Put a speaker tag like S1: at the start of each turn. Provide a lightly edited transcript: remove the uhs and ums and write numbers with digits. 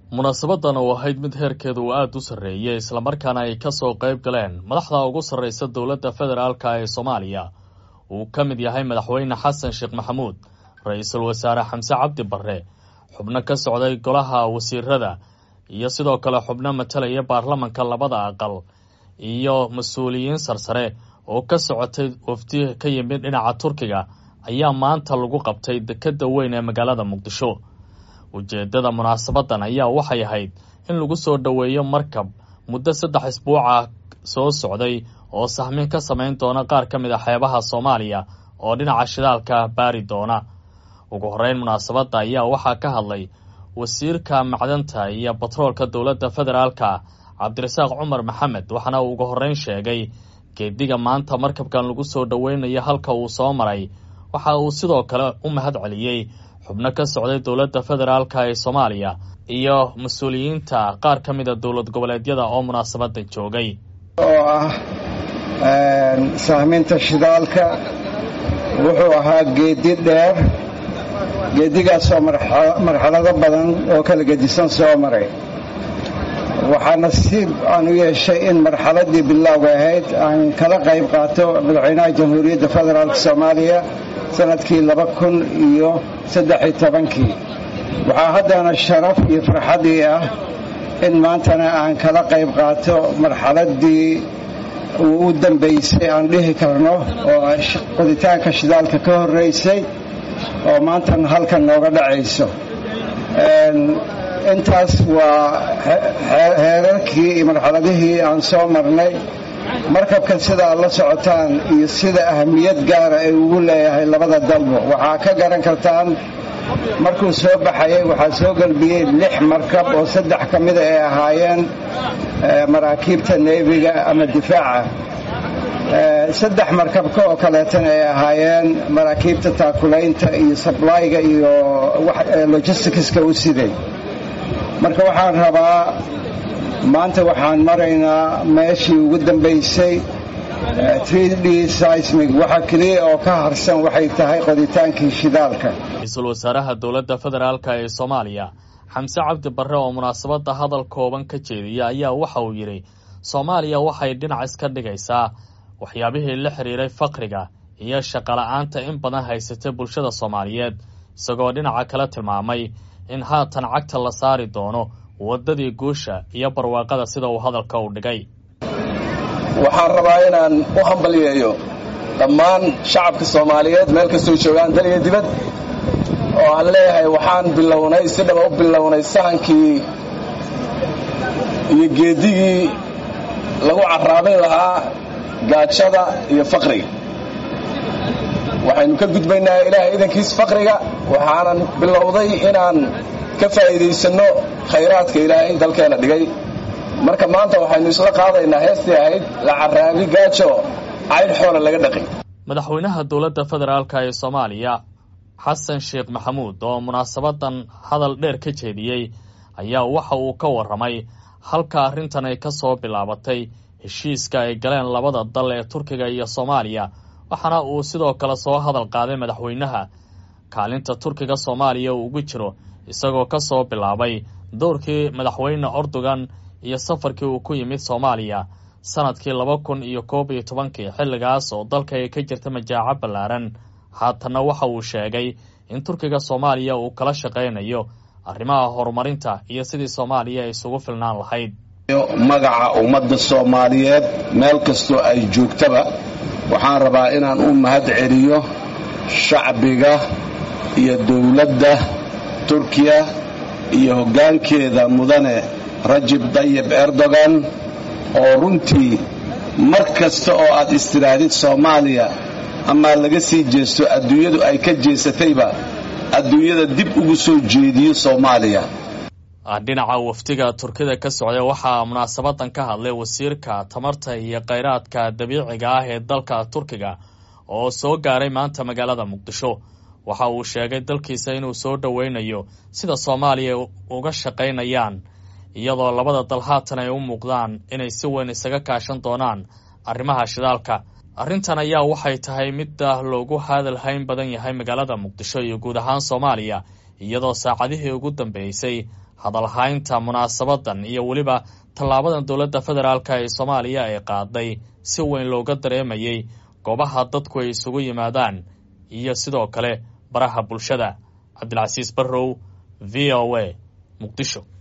S1: munaasabadan oo ahayd mid heerkeedu aad u sarreeyay isla markaana ay ka soo qayb galeen madaxda ugu sarreysa dowladda federaalka ee Soomaaliya uu ka mid yahay madaxweyne Xasan Sheekh Maxamuud, ra'iisul wasaare Xamse Cabdi Barre, xubno ka socday golaha wasiirada iyo sidoo kale xubno matalaya baarlamaanka labada aqal iyo mas'uuliyiin sarsare oo ka socotay wafdi ka yimid dhinaca Turkiga ayaa maanta lagu qabtay dekedda weyn ee magaalada Muqdisho. ujeedada munaasabadan ayaa waxay ahayd in lagu soo dhaweeyo markab muddo 3 isbuuc ah soo socday oo sahmin ka sameyn doona qaar ka mid ah xeebaha Soomaaliya oo dhinaca shidaalka baari doona. ugu horeyn munaasabada ayaa waxaa ka hadlay wasiirka macdanta iyo batroolka dowladda federaalka Cabdirasaaq Cumar Maxamed, waxaana uu ugu horeyn sheegay geediga maanta markabkan lagu soo dhaweynayo halka uu soo maray. waxa uu sidoo kale u mahad celiyay xubno ka socday dowladda federaalka ee Soomaaliya iyo mas'uuliyiinta qaar ka mid ah dowlad goboleedyada oo munaasabada joogay.
S2: sahminta shidaalka wuxuu ahaa geedi dheer, geedigaas oo marxalado badan oo kala gedisan soo maray. waxaa nasiib aan u yeeshay in marxaladii bilowga ahayd aan kala qayb qaato madaxweynaha jamhuuriyadda federaalka Soomaaliya sanadkii 2013. waxaa haddana sharaf iyo farxadii ah in maantana aan kala qayb qaato marxaladii u dambeysay aan dhihi karno oo qoditaanka shidaalka ka horeysay oo maantana halkan nooga dhacayso. intaas waa heerarkii iyo marxaladihii aan soo marnay. markabkan sida aad la socotaan iyo sida ahamiyad gaara ay ugu leeyahay labada dalbo waxaa ka garan kartaan. markuu soo baxayay waxaa soo galbiyey 6 markab oo 3 ka mida ay ahaayeen maraakiibta neefiga ama difaaca. 3 markabka oo kaleetana ay ahaayeen maraakiibta taakulaynta iyo sablayga iyo logisticska u siday. marka waxaan rabaa maanta waxaan maraynaa meeshii ugu dambaysay 3D seismic. waxa kaliya oo ka harsan waxay tahay qoditaankii shidaalka.
S1: ra'iisul wasaaraha dowladda federaalka ee Soomaaliya Xamse Cabdi Barre oo munaasabada hadal kooban ka jeediyay ayaa waxa uu yiri Soomaaliya waxay dhinac iska dhigaysaa waxyaabihii la xiriiray faqriga iyo shaqo la'aanta in badan haysatay bulshada Soomaaliyeed, isagoo dhinaca kale tilmaamay in haatan cagta la saari doono wadadii guusha iyo barwaaqada sida uu hadalka u dhigay.
S3: waxaan rabaa inaan u hambaliyeeyo dhammaan shacabka Soomaaliyeed meel kastoo joogaan dal iyo dibad, oo aan leeyahay waxaan bilownay si dhab u bilownay sahankii iyo geedigii lagu carraabin lahaa gaajada iyo faqriga. waxaynu ka gudbaynaa ilaahay idankiis faqriga, waxaanan bilowday inaan ka faa'iidaysanno khayraadka ilaahay dalkeena dhigay. marka maanta waxaynu isla qaadaynaa heestii ahayd la carraabi gaajo caydh xoola laga dhaqay.
S1: madaxweynaha dowladda federaalka ee Soomaaliya Xasan Sheekh Maxamuud oo munaasabadan hadal dheer ka jeediyay ayaa waxa uu ka warramay halka arrintan ay ka soo bilaabatay heshiiska ay galeen labada dal ee Turkiga iyo Soomaaliya. waxaana uu sidoo kale soo hadal qaaday madaxweynaha kaalinta Turkiga Soomaaliya uu ugu jiro, isagoo ka soo bilaabay doorkii madaxweyne Erdogan iyo safarkii uu ku yimid Soomaaliya sanadkii 2011 xilligaas oo dalka ay ka jirta majaaca ballaaran. haatana waxa uu sheegay in Turkiga Soomaaliya uu kala shaqeynayo arrimaha horumarinta iyo sidii Soomaaliya ay isugu filnaan lahayd.
S4: magaca ummadda Soomaaliyeed meel kastoo ay joogtaba waxaan rabaa inaan u mahad celiyo shacbiga iyo dowladda Turkiya iyo hoggaankeeda mudane Rajab Tayyip Erdogan oo runtii mar kasta oo aad istiraadid Soomaaliya ama laga sii jeesto adduunyadu ay ka jeesatayba adduunyada dib ugu soo jeediyo Soomaaliya.
S1: dhinaca waftiga Turkida ka socday waxaa munaasabadan ka hadlay wasiirka tamarta iyo kheyraadka dabiiciga ah ee dalka Turkiga oo soo gaaray maanta magaalada Muqdisho. waxa uu sheegay dalkiisa inuu soo dhaweynayo sida Soomaaliya uga shaqeynayaan, iyadoo labada dal haatan ay u muuqdaan inay si weyn isaga kaashan doonaan arrimaha shidaalka. arrintan ayaa waxay tahay mid loogu hadal hayn badan yahay magaalada Muqdisho iyo guud ahaan Soomaaliya, iyadoo saacadihii ugu dambeysay hadalhaynta munaasabadan iyo weliba tallaabadan dowladda federaalka ee Soomaaliya ay qaaday si weyn looga dareemayay goobaha dadku ay isugu yimaadaan iyo sidoo kale baraha bulshada. Cabdilcasiis Barrow, VOA, Muqdisho.